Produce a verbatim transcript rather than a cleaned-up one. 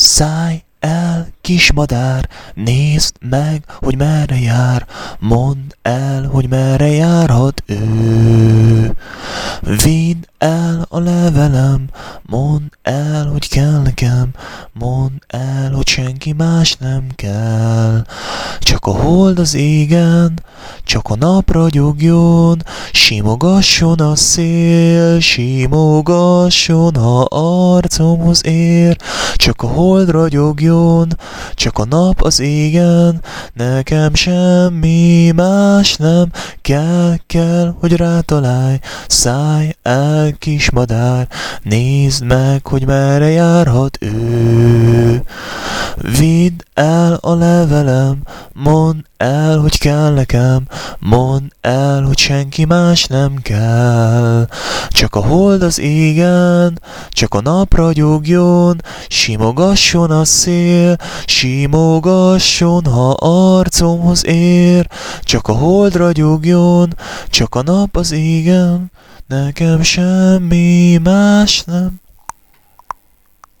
Szállj el, kismadár, nézd meg, hogy merre jár, mondd el, hogy merre járhat ő. Vidd el a levelem, mondd el, hogy kell nekem, mondd el, hogy senki más nem kell. Csak a hold az égen, csak a nap ragyogjon, simogasson a szél, simogasson, ha arcomhoz ér. Csak a hold ragyogjon, csak a nap az égen, nekem semmi más nem kell, kell, hogy rátalálj. Szállj el, kismadár, nézd meg, hogy merre járhat ő. Vidd el a levelem, mondd el, hogy kell nekem, mondd el, hogy senki más nem kell. Csak a hold az égen, csak a nap ragyogjon, simogasson a szél, simogasson, ha arcomhoz ér. Csak a hold ragyogjon, csak a nap az égen, nekem semmi más nem